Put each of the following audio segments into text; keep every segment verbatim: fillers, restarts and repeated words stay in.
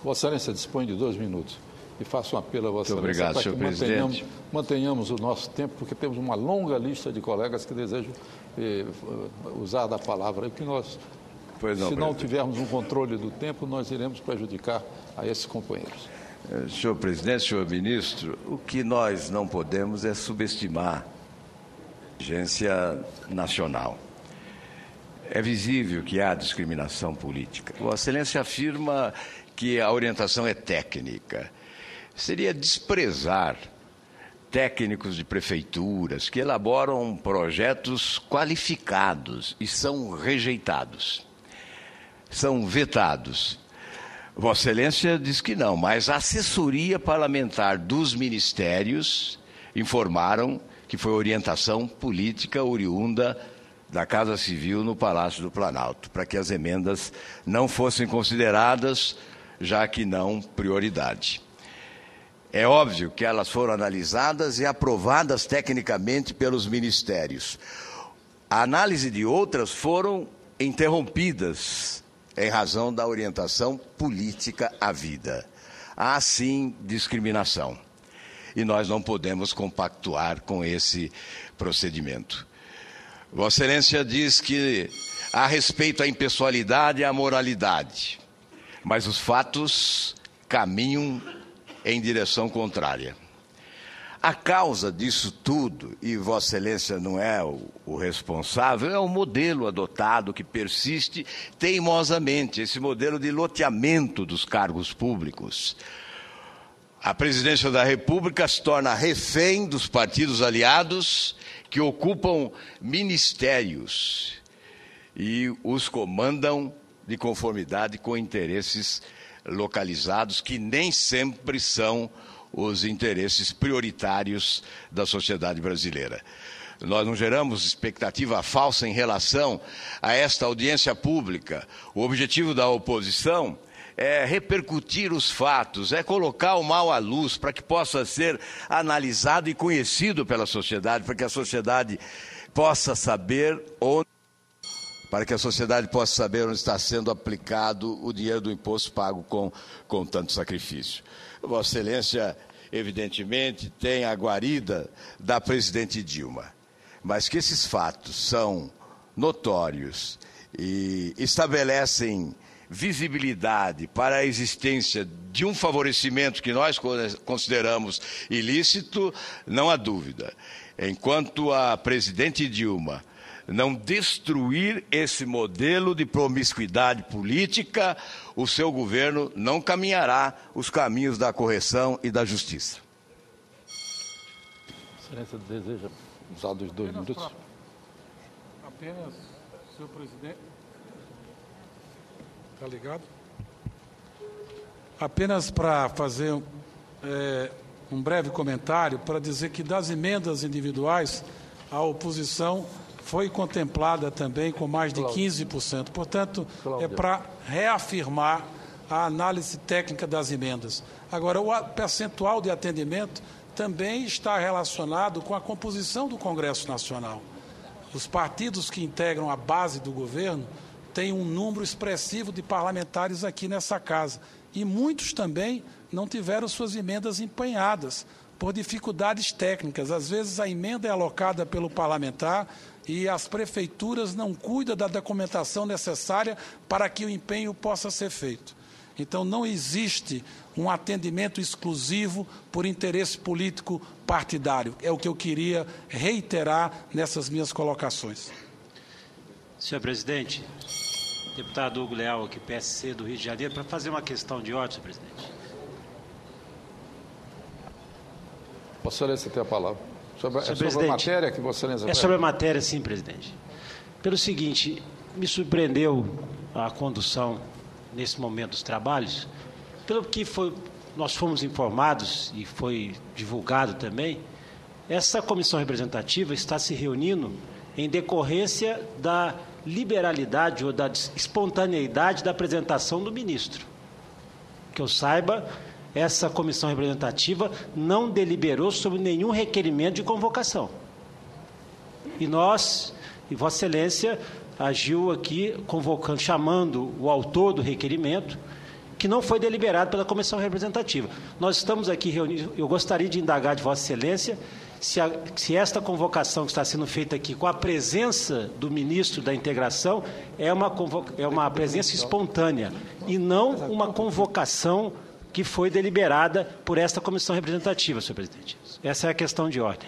Vossa Excelência dispõe de dois minutos. E faço um apelo a Vossa Muito Excelência obrigado, senhor presidente. Mantenhamos, mantenhamos o nosso tempo, porque temos uma longa lista de colegas que desejam eh, usar da palavra. E que nós, pois não, se não presidente. tivermos um controle do tempo, nós iremos prejudicar a esses companheiros. Senhor presidente, senhor ministro, o que nós não podemos é subestimar a agência nacional. É visível que há discriminação política. Vossa Excelência afirma que a orientação é técnica. Seria desprezar técnicos de prefeituras que elaboram projetos qualificados e são rejeitados, são vetados. Vossa Excelência diz que não, mas a assessoria parlamentar dos ministérios informaram que foi orientação política oriunda da Casa Civil no Palácio do Planalto, para que as emendas não fossem consideradas, já que não prioridade. É óbvio que elas foram analisadas e aprovadas tecnicamente pelos ministérios. A análise de outras foram interrompidas em razão da orientação política à vida. Há, sim, discriminação. E nós não podemos compactuar com esse procedimento. Vossa Excelência diz que há respeito à impessoalidade e à moralidade, mas os fatos caminham em direção contrária. A causa disso tudo, e Vossa Excelência não é o, o responsável, é o modelo adotado que persiste teimosamente, esse modelo de loteamento dos cargos públicos. A presidência da República se torna refém dos partidos aliados que ocupam ministérios e os comandam de conformidade com interesses localizados que nem sempre são os interesses prioritários da sociedade brasileira. Nós não geramos expectativa falsa em relação a esta audiência pública. O objetivo da oposição é repercutir os fatos, é colocar o mal à luz para que possa ser analisado e conhecido pela sociedade, para que a sociedade possa saber onde, para que a sociedade possa saber onde está sendo aplicado o dinheiro do imposto pago com, com tanto sacrifício. Vossa Excelência, evidentemente, tem a guarida da presidente Dilma, mas que esses fatos são notórios e estabelecem visibilidade para a existência de um favorecimento que nós consideramos ilícito, não há dúvida. Enquanto a presidente Dilma não destruir esse modelo de promiscuidade política, o seu governo não caminhará os caminhos da correção e da justiça. Excelência deseja usar dos dois apenas minutos? Pra, apenas, senhor presidente. Está ligado? Apenas para fazer é, um breve comentário, para dizer que das emendas individuais, a oposição foi contemplada também com mais de quinze por cento. Portanto, é para reafirmar a análise técnica das emendas. Agora, o percentual de atendimento também está relacionado com a composição do Congresso Nacional. Os partidos que integram a base do governo têm um número expressivo de parlamentares aqui nessa casa. E muitos também não tiveram suas emendas empenhadas por dificuldades técnicas. Às vezes a emenda é alocada pelo parlamentar e as prefeituras não cuidam da documentação necessária para que o empenho possa ser feito. Então, não existe um atendimento exclusivo por interesse político partidário. É o que eu queria reiterar nessas minhas colocações. Senhor presidente, deputado Hugo Leal, aqui, P S C do Rio de Janeiro, para fazer uma questão de ordem, senhor presidente. Vossa Excelência tem a palavra. Sobre, é sobre a matéria que Vossa Excelência... É sobre a matéria, sim, presidente. Pelo seguinte, me surpreendeu a condução nesse momento dos trabalhos, pelo que foi, nós fomos informados e foi divulgado também, essa comissão representativa está se reunindo em decorrência da liberalidade ou da espontaneidade da apresentação do ministro. Que eu saiba, essa comissão representativa não deliberou sobre nenhum requerimento de convocação. E nós, e Vossa Excelência, agiu aqui convocando, chamando o autor do requerimento, que não foi deliberado pela comissão representativa. Nós estamos aqui reunidos, eu gostaria de indagar de Vossa Excelência se, a, se esta convocação que está sendo feita aqui com a presença do ministro da Integração é uma, é uma presença espontânea e não uma convocação que foi deliberada por esta comissão representativa, senhor presidente. Essa é a questão de ordem.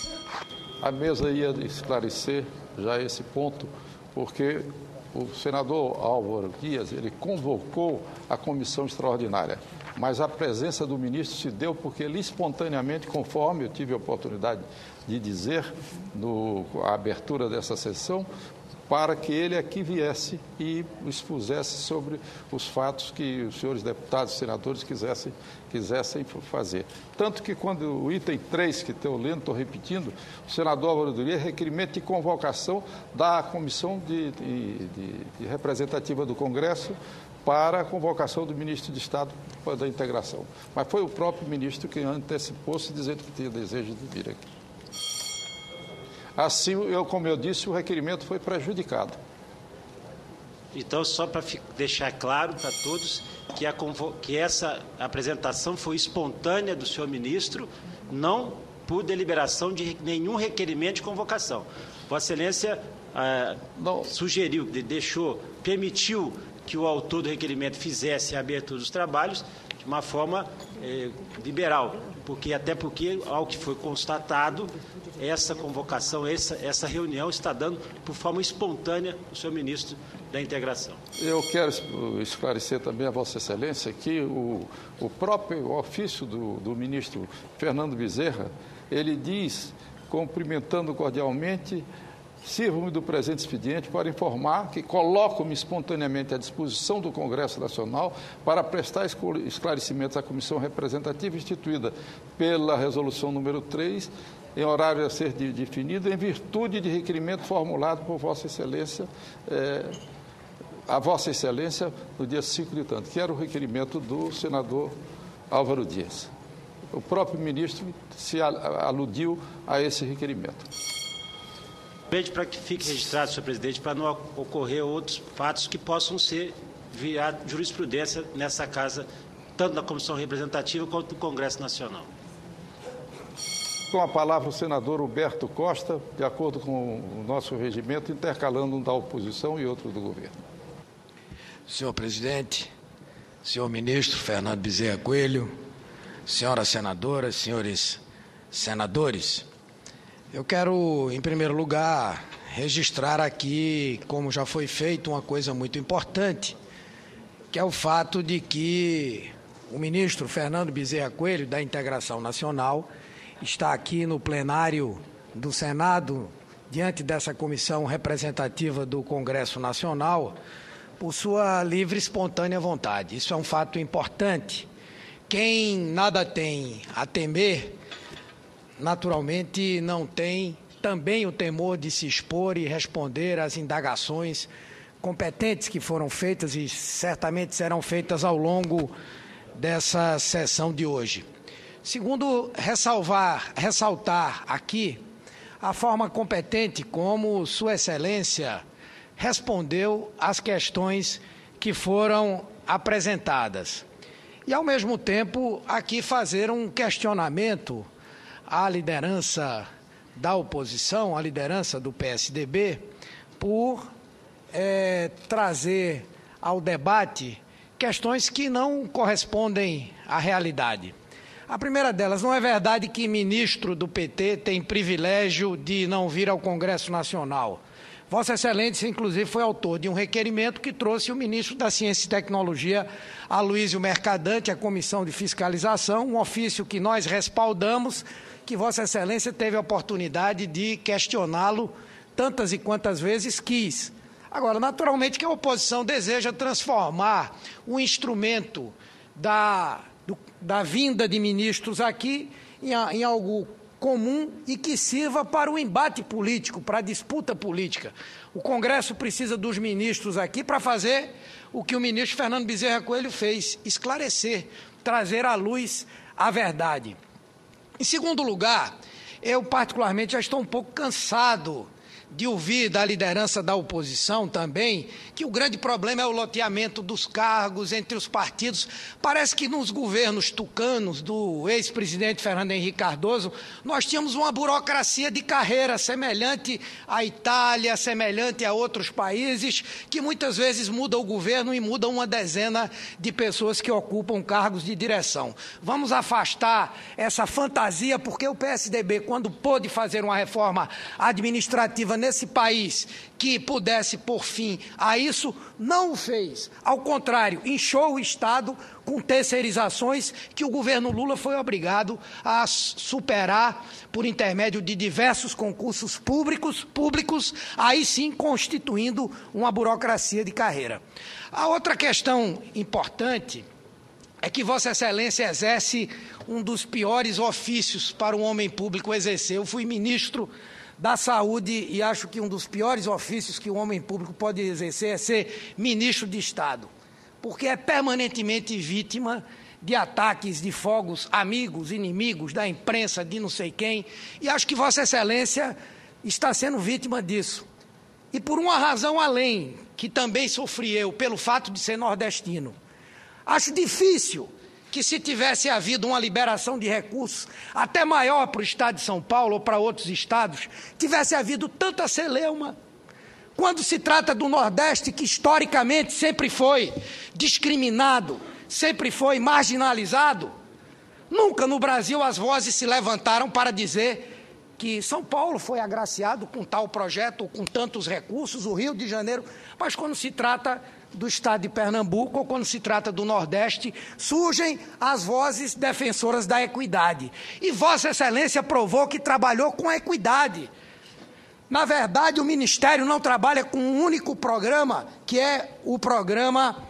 A mesa ia esclarecer já esse ponto, porque o senador Álvaro Dias, ele convocou a comissão extraordinária, mas a presença do ministro se deu porque ele espontaneamente, conforme eu tive a oportunidade de dizer no, a abertura dessa sessão, para que ele aqui viesse e expusesse sobre os fatos que os senhores deputados e senadores quisessem, quisessem fazer. Tanto que quando o item três, que estou lendo, estou repetindo, o senador Álvaro Dias, requerimento de convocação da Comissão de, de, de, de Representativa do Congresso para a convocação do ministro de Estado da Integração. Mas foi o próprio ministro que antecipou-se dizendo que tinha desejo de vir aqui. Assim, eu, como eu disse, o requerimento foi prejudicado. Então, só para deixar claro para todos que, a, que essa apresentação foi espontânea do senhor ministro, não por deliberação de nenhum requerimento de convocação. Vossa Excelência ah, sugeriu, deixou, permitiu que o autor do requerimento fizesse a abertura dos trabalhos de uma forma eh, liberal, porque até porque, ao que foi constatado, essa convocação, essa, essa reunião está dando por forma espontânea o senhor ministro da Integração. Eu quero esclarecer também a Vossa Excelência que o, o próprio ofício do, do ministro Fernando Bezerra, ele diz, cumprimentando cordialmente, sirvo-me do presente expediente para informar que coloco-me espontaneamente à disposição do Congresso Nacional para prestar esclarecimentos à Comissão Representativa instituída pela Resolução número três, em horário a ser definido, em virtude de requerimento formulado por Vossa Excelência, eh, a Vossa Excelência, no dia cinco de tanto, que era o requerimento do senador Álvaro Dias. O próprio ministro se aludiu a esse requerimento. Pede para que fique registrado, senhor presidente, para não ocorrer outros fatos que possam ser virar jurisprudência nessa casa, tanto na Comissão Representativa quanto no Congresso Nacional. Com a palavra o senador Huberto Costa, de acordo com o nosso regimento, intercalando um da oposição e outro do governo. Senhor presidente, senhor ministro Fernando Bezerra Coelho, senhoras senadoras, senhores senadores, eu quero, em primeiro lugar, registrar aqui, como já foi feito, uma coisa muito importante, que é o fato de que o ministro Fernando Bezerra Coelho, da Integração Nacional, está aqui no plenário do Senado, diante dessa comissão representativa do Congresso Nacional, por sua livre e espontânea vontade. Isso é um fato importante. Quem nada tem a temer, naturalmente não tem também o temor de se expor e responder às indagações competentes que foram feitas e certamente serão feitas ao longo dessa sessão de hoje. Segundo, ressalvar, ressaltar aqui a forma competente como Sua Excelência respondeu às questões que foram apresentadas. E, ao mesmo tempo, aqui fazer um questionamento à liderança da oposição, à liderança do P S D B, por é, trazer ao debate questões que não correspondem à realidade. A primeira delas, não é verdade que ministro do P T tem privilégio de não vir ao Congresso Nacional. Vossa Excelência, inclusive, foi autor de um requerimento que trouxe o ministro da Ciência e Tecnologia, Aloysio Mercadante, à Comissão de Fiscalização, um ofício que nós respaldamos, que Vossa Excelência teve a oportunidade de questioná-lo tantas e quantas vezes quis. Agora, naturalmente que a oposição deseja transformar o instrumento da, do, da vinda de ministros aqui em, em algo comum e que sirva para o embate político, para a disputa política. O Congresso precisa dos ministros aqui para fazer o que o ministro Fernando Bezerra Coelho fez, esclarecer, trazer à luz a verdade. Em segundo lugar, eu particularmente já estou um pouco cansado de ouvir da liderança da oposição também que o grande problema é o loteamento dos cargos entre os partidos. Parece que nos governos tucanos do ex-presidente Fernando Henrique Cardoso, nós tínhamos uma burocracia de carreira semelhante à Itália, semelhante a outros países, que muitas vezes muda o governo e muda uma dezena de pessoas que ocupam cargos de direção. Vamos afastar essa fantasia, porque o P S D B, quando pôde fazer uma reforma administrativa nesse país que pudesse pôr fim a isso, não o fez. Ao contrário, inchou o Estado com terceirizações que o governo Lula foi obrigado a superar por intermédio de diversos concursos públicos, públicos, aí sim constituindo uma burocracia de carreira. A outra questão importante é que Vossa Excelência exerce um dos piores ofícios para um homem público exercer. Eu fui ministro da Saúde e acho que um dos piores ofícios que um homem público pode exercer é ser ministro de Estado, porque é permanentemente vítima de ataques, de fogos, amigos, inimigos, da imprensa, de não sei quem, e acho que Vossa Excelência está sendo vítima disso. E por uma razão além, que também sofri eu, pelo fato de ser nordestino. Acho difícil que, se tivesse havido uma liberação de recursos até maior para o Estado de São Paulo ou para outros estados, tivesse havido tanta celeuma. Quando se trata do Nordeste, que historicamente sempre foi discriminado, sempre foi marginalizado, nunca no Brasil as vozes se levantaram para dizer que São Paulo foi agraciado com tal projeto, com tantos recursos, o Rio de Janeiro, mas quando se trata do Estado de Pernambuco ou quando se trata do Nordeste, surgem as vozes defensoras da equidade. E Vossa Excelência provou que trabalhou com a equidade. Na verdade, o Ministério não trabalha com um único programa, que é o programa,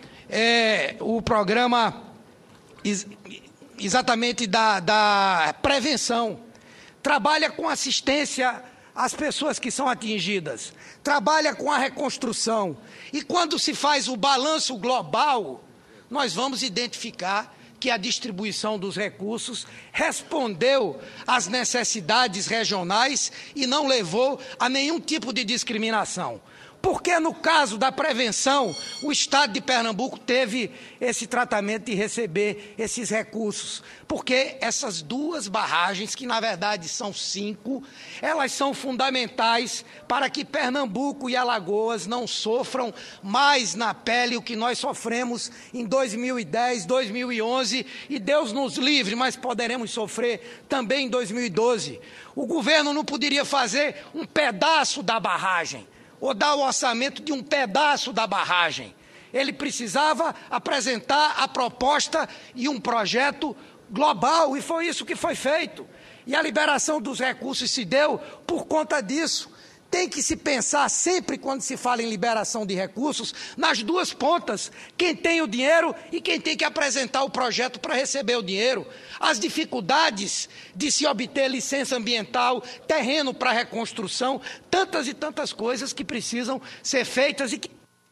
é, o programa ex, exatamente da, da prevenção. Trabalha com assistência às pessoas que são atingidas, trabalha com a reconstrução. E quando se faz o balanço global, nós vamos identificar que a distribuição dos recursos respondeu às necessidades regionais e não levou a nenhum tipo de discriminação. Porque, no caso da prevenção, o Estado de Pernambuco teve esse tratamento de receber esses recursos. Porque essas duas barragens, que na verdade são cinco, elas são fundamentais para que Pernambuco e Alagoas não sofram mais na pele o que nós sofremos em dois mil e dez, dois mil e onze, e Deus nos livre, mas poderemos sofrer também em dois mil e doze. O governo não poderia fazer um pedaço da barragem, ou dar o orçamento de um pedaço da barragem. Ele precisava apresentar a proposta e um projeto global, e foi isso que foi feito. E a liberação dos recursos se deu por conta disso. Tem que se pensar sempre, quando se fala em liberação de recursos, nas duas pontas, quem tem o dinheiro e quem tem que apresentar o projeto para receber o dinheiro. As dificuldades de se obter licença ambiental, terreno para reconstrução, tantas e tantas coisas que precisam ser feitas e que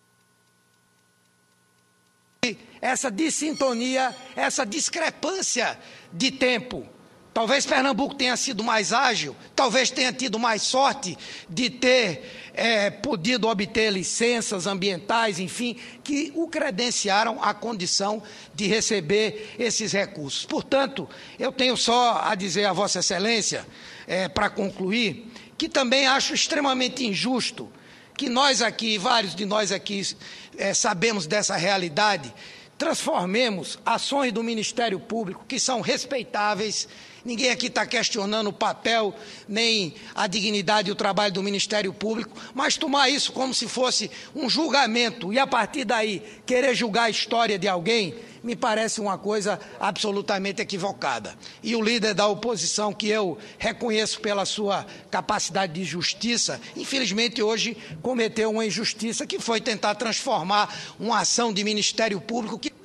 essa dissintonia, essa discrepância de tempo. Talvez Pernambuco tenha sido mais ágil, talvez tenha tido mais sorte de ter é, podido obter licenças ambientais, enfim, que o credenciaram à condição de receber esses recursos. Portanto, eu tenho só a dizer a Vossa Excelência, é, para concluir, que também acho extremamente injusto que nós aqui, vários de nós aqui, é, sabemos dessa realidade, transformemos ações do Ministério Público, que são respeitáveis. Ninguém aqui está questionando o papel, nem a dignidade e o trabalho do Ministério Público, mas tomar isso como se fosse um julgamento e, a partir daí, querer julgar a história de alguém, me parece uma coisa absolutamente equivocada. E o líder da oposição, que eu reconheço pela sua capacidade de justiça, infelizmente hoje cometeu uma injustiça, que foi tentar transformar uma ação de Ministério Público que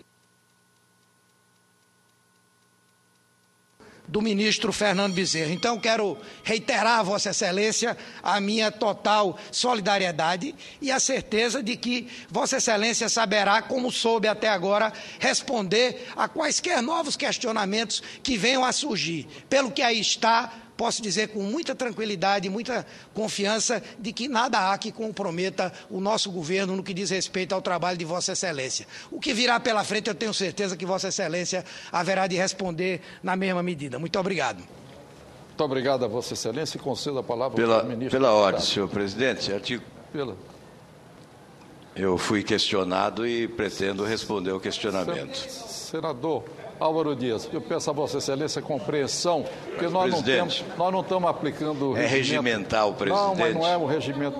do ministro Fernando Bezerra. Então, quero reiterar a Vossa Excelência a minha total solidariedade e a certeza de que Vossa Excelência saberá, como soube até agora, responder a quaisquer novos questionamentos que venham a surgir. Pelo que aí está, posso dizer com muita tranquilidade, muita confiança, de que nada há que comprometa o nosso governo no que diz respeito ao trabalho de Vossa Excelência. O que virá pela frente, eu tenho certeza que Vossa Excelência haverá de responder na mesma medida. Muito obrigado. Muito obrigado a Vossa Excelência e concedo a palavra pela, ao ministro. Pela ordem, senhor presidente. Artigo... Pela. Eu fui questionado e pretendo responder o questionamento. Senador Álvaro Dias, eu peço a Vossa Excelência compreensão, porque nós não, temos, nós não estamos aplicando o regimento. É regimental, presidente. Não, mas não é um regimento.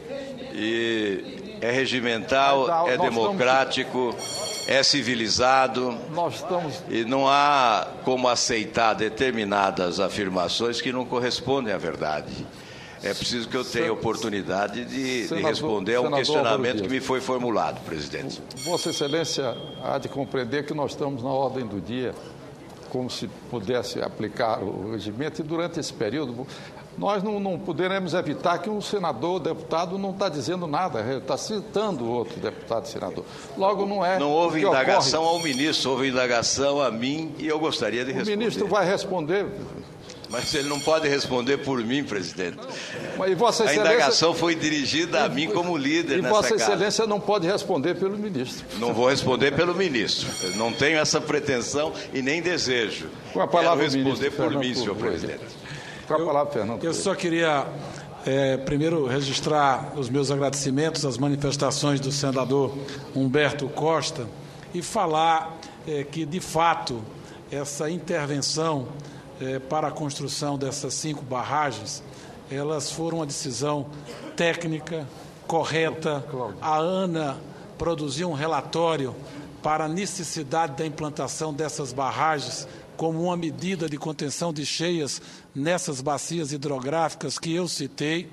E é regimental, é democrático, é civilizado. Nós estamos... E não há como aceitar determinadas afirmações que não correspondem à verdade. É preciso que eu tenha oportunidade de, senador, de responder a um questionamento que me foi formulado, presidente. Vossa Excelência há de compreender que nós estamos na ordem do dia, como se pudesse aplicar o regimento, e durante esse período nós não, não poderemos evitar que um senador, deputado, não está dizendo nada, está citando outro deputado, senador. Logo, não é... Não houve indagação ocorre. ao ministro, houve indagação a mim e eu gostaria de responder. O ministro vai responder... Mas ele não pode responder por mim, presidente. Mas, e Vossa Excelência... A indagação foi dirigida a mim como líder e nessa Vossa casa. Excelência não pode responder pelo ministro. Não vou responder pelo ministro. Eu não tenho essa pretensão e nem desejo. Com a palavra, Quero responder ministro, por Fernando mim, senhor Coelho. presidente. Com a palavra, Fernando. Eu só queria, é, primeiro, registrar os meus agradecimentos às manifestações do senador Humberto Costa e falar é, que, de fato, essa intervenção É, para a construção dessas cinco barragens, elas foram uma decisão técnica, correta. A ANA produziu um relatório para a necessidade da implantação dessas barragens como uma medida de contenção de cheias nessas bacias hidrográficas que eu citei.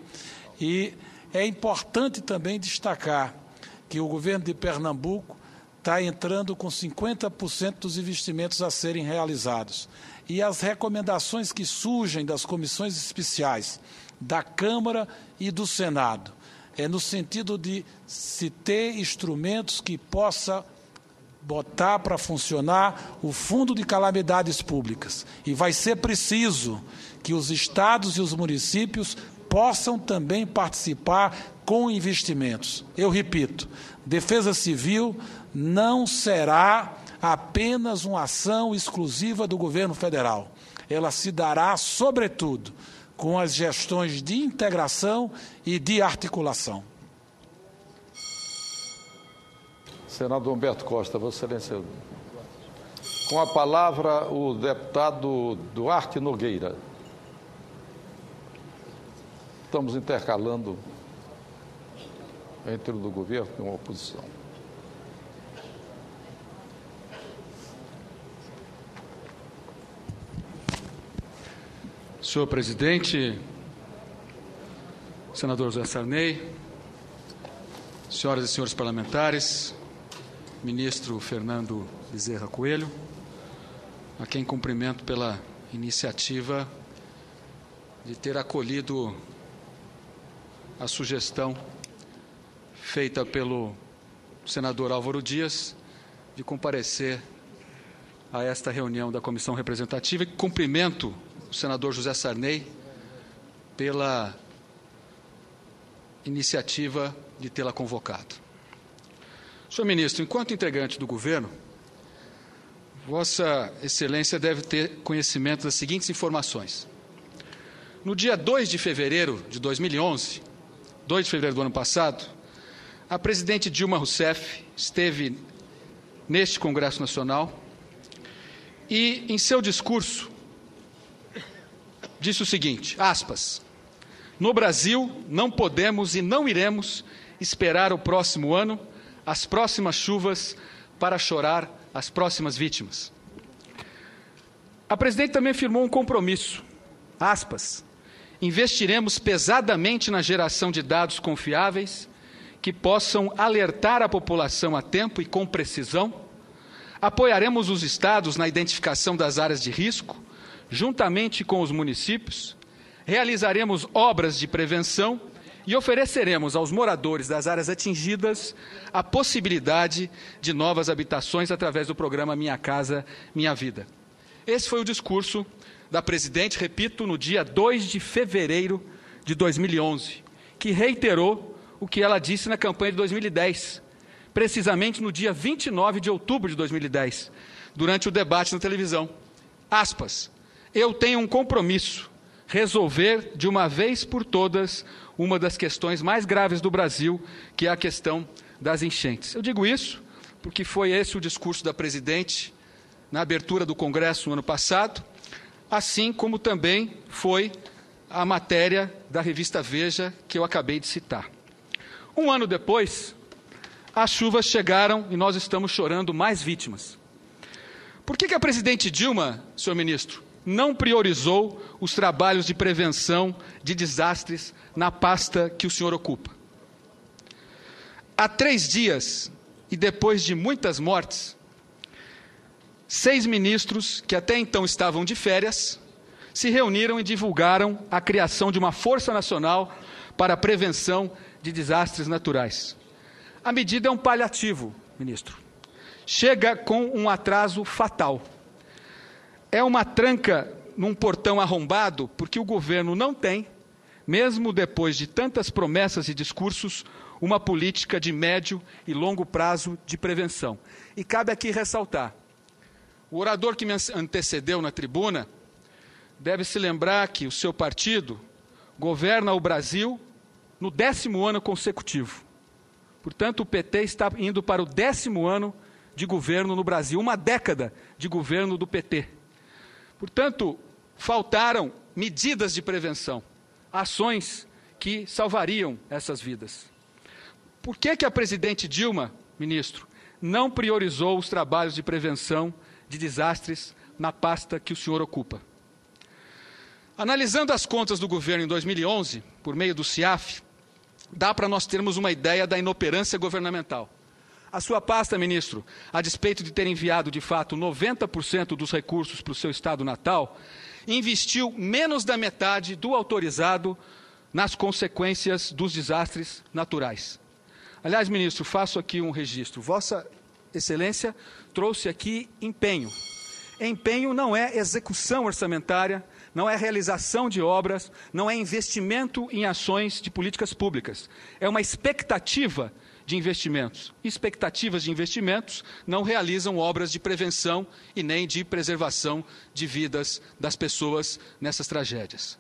E é importante também destacar que o governo de Pernambuco está entrando com cinquenta por cento dos investimentos a serem realizados. E as recomendações que surgem das comissões especiais da Câmara e do Senado é no sentido de se ter instrumentos que possa botar para funcionar o Fundo de Calamidades Públicas. E vai ser preciso que os estados e os municípios possam também participar com investimentos. Eu repito, Defesa Civil não será apenas uma ação exclusiva do governo federal. Ela se dará, sobretudo, com as gestões de integração e de articulação. Senador Humberto Costa, Vossa Excelência. Com a palavra, o deputado Duarte Nogueira. Estamos intercalando entre o do governo e a oposição. Senhor presidente, senador José Sarney, senhoras e senhores parlamentares, ministro Fernando Bezerra Coelho, a quem cumprimento pela iniciativa de ter acolhido a sugestão feita pelo senador Álvaro Dias de comparecer a esta reunião da comissão representativa, e cumprimento o senador José Sarney pela iniciativa de tê-la convocado. Senhor ministro, enquanto integrante do governo, Vossa Excelência deve ter conhecimento das seguintes informações. No dia dois de fevereiro de dois mil e onze, dois de fevereiro do ano passado, a presidente Dilma Rousseff esteve neste Congresso Nacional e, em seu discurso, disse o seguinte, aspas, no Brasil não podemos e não iremos esperar o próximo ano, as próximas chuvas, para chorar as próximas vítimas. A presidente também firmou um compromisso, aspas, investiremos pesadamente na geração de dados confiáveis que possam alertar a população a tempo e com precisão, apoiaremos os estados na identificação das áreas de risco, juntamente com os municípios, realizaremos obras de prevenção e ofereceremos aos moradores das áreas atingidas a possibilidade de novas habitações através do programa Minha Casa, Minha Vida. Esse foi o discurso da presidente, repito, no dia dois de fevereiro de dois mil e onze, que reiterou o que ela disse na campanha de dois mil e dez, precisamente no dia vinte e nove de outubro de dois mil e dez, durante o debate na televisão. Aspas, eu tenho um compromisso, resolver de uma vez por todas uma das questões mais graves do Brasil, que é a questão das enchentes. Eu digo isso porque foi esse o discurso da presidente na abertura do Congresso no ano passado, assim como também foi a matéria da revista Veja que eu acabei de citar. Um ano depois, as chuvas chegaram e nós estamos chorando mais vítimas. Por que que a presidente Dilma, senhor ministro, não priorizou os trabalhos de prevenção de desastres na pasta que o senhor ocupa? Há três dias, e depois de muitas mortes, seis ministros, que até então estavam de férias, se reuniram e divulgaram a criação de uma Força Nacional para a Prevenção de Desastres Naturais. A medida é um paliativo, ministro. Chega com um atraso fatal. É uma tranca num portão arrombado, porque o governo não tem, mesmo depois de tantas promessas e discursos, uma política de médio e longo prazo de prevenção. E cabe aqui ressaltar, o orador que me antecedeu na tribuna deve se lembrar que o seu partido governa o Brasil no décimo ano consecutivo. Portanto, o P T está indo para o décimo ano de governo no Brasil, uma década de governo do P T. Portanto, faltaram medidas de prevenção, ações que salvariam essas vidas. Por que que a presidente Dilma, ministro, não priorizou os trabalhos de prevenção de desastres na pasta que o senhor ocupa? Analisando as contas do governo em dois mil e onze, por meio do CIAF, dá para nós termos uma ideia da inoperância governamental. A sua pasta, ministro, a despeito de ter enviado, de fato, noventa por cento dos recursos para o seu estado natal, investiu menos da metade do autorizado nas consequências dos desastres naturais. Aliás, ministro, faço aqui um registro. Vossa Excelência trouxe aqui empenho. Empenho não é execução orçamentária, não é realização de obras, não é investimento em ações de políticas públicas. É uma expectativa de investimentos. Expectativas de investimentos não realizam obras de prevenção e nem de preservação de vidas das pessoas nessas tragédias.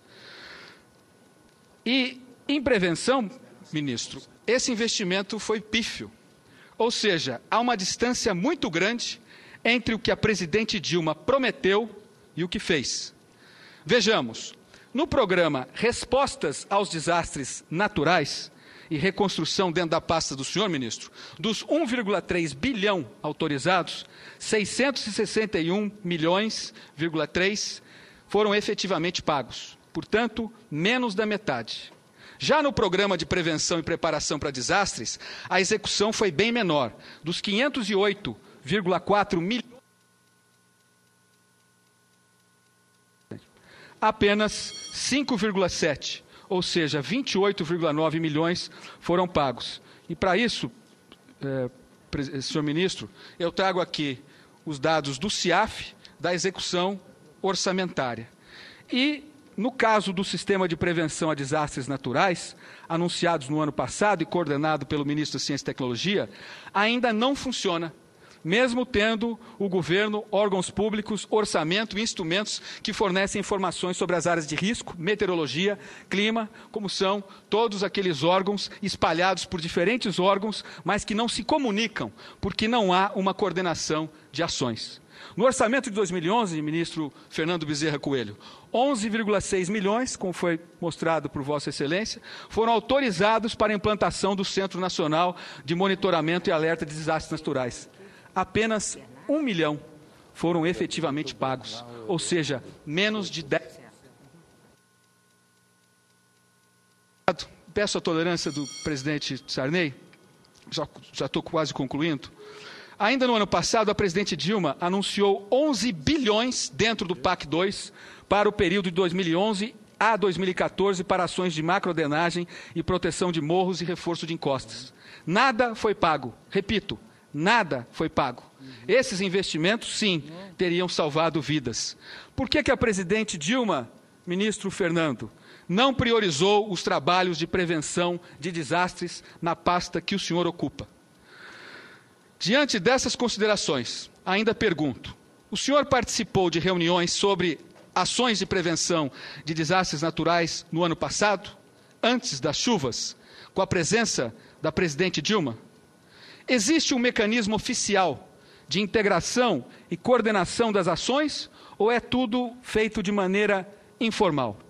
E em prevenção, ministro, esse investimento foi pífio. Ou seja, há uma distância muito grande entre o que a presidente Dilma prometeu e o que fez. Vejamos, no programa Respostas aos Desastres Naturais e Reconstrução dentro da pasta do senhor, ministro, dos um vírgula três bilhão autorizados, seiscentos e sessenta e um milhões, vírgula três foram efetivamente pagos. Portanto, menos da metade. Já no programa de prevenção e preparação para desastres, a execução foi bem menor. Dos quinhentos e oito vírgula quatro milhões, apenas cinco vírgula sete, ou seja, vinte e oito vírgula nove milhões foram pagos. E para isso, eh, senhor ministro, eu trago aqui os dados do CIAF, da execução orçamentária. E no caso do Sistema de Prevenção a Desastres Naturais, anunciados no ano passado e coordenado pelo ministro da Ciência e Tecnologia, ainda não funciona, mesmo tendo o governo, órgãos públicos, orçamento e instrumentos que fornecem informações sobre as áreas de risco, meteorologia, clima, como são todos aqueles órgãos espalhados por diferentes órgãos, mas que não se comunicam, porque não há uma coordenação de ações. No orçamento de dois mil e onze, ministro Fernando Bezerra Coelho, onze vírgula seis milhões, como foi mostrado por Vossa Excelência, foram autorizados para a implantação do Centro Nacional de Monitoramento e Alerta de Desastres Naturais. Apenas um milhão foram efetivamente pagos, ou seja, menos de dez. Peço a tolerância do presidente Sarney, já já estou quase concluindo. Ainda no ano passado, a presidente Dilma anunciou onze bilhões dentro do PAC dois para o período de dois mil e onze a dois mil e quatorze para ações de macrodenagem e proteção de morros e reforço de encostas. Nada foi pago. Repito, nada foi pago. Esses investimentos, sim, teriam salvado vidas. Por que que a presidente Dilma, ministro Fernando, não priorizou os trabalhos de prevenção de desastres na pasta que o senhor ocupa? Diante dessas considerações, ainda pergunto, o senhor participou de reuniões sobre ações de prevenção de desastres naturais no ano passado, antes das chuvas, com a presença da presidente Dilma? Existe um mecanismo oficial de integração e coordenação das ações ou é tudo feito de maneira informal?